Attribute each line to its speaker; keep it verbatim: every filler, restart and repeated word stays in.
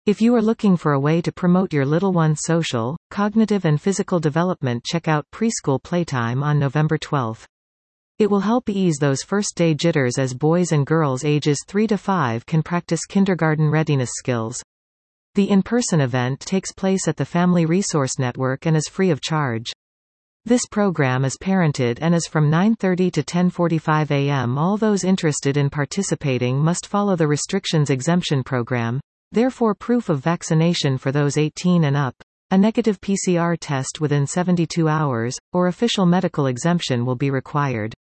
Speaker 1: If you are looking for a way to promote your little one's social, cognitive and physical development, check out Preschool Playtime on November twelfth. It will help ease those first-day jitters as boys and girls ages three to five can practice kindergarten readiness skills. The in-person event takes place at the Family Resource Network and is free of charge. This program is parented and is from nine thirty to ten forty-five a m All those interested in participating must follow the restrictions exemption program, therefore proof of vaccination for those eighteen and up, a negative P C R test within seventy-two hours, or official medical exemption will be required.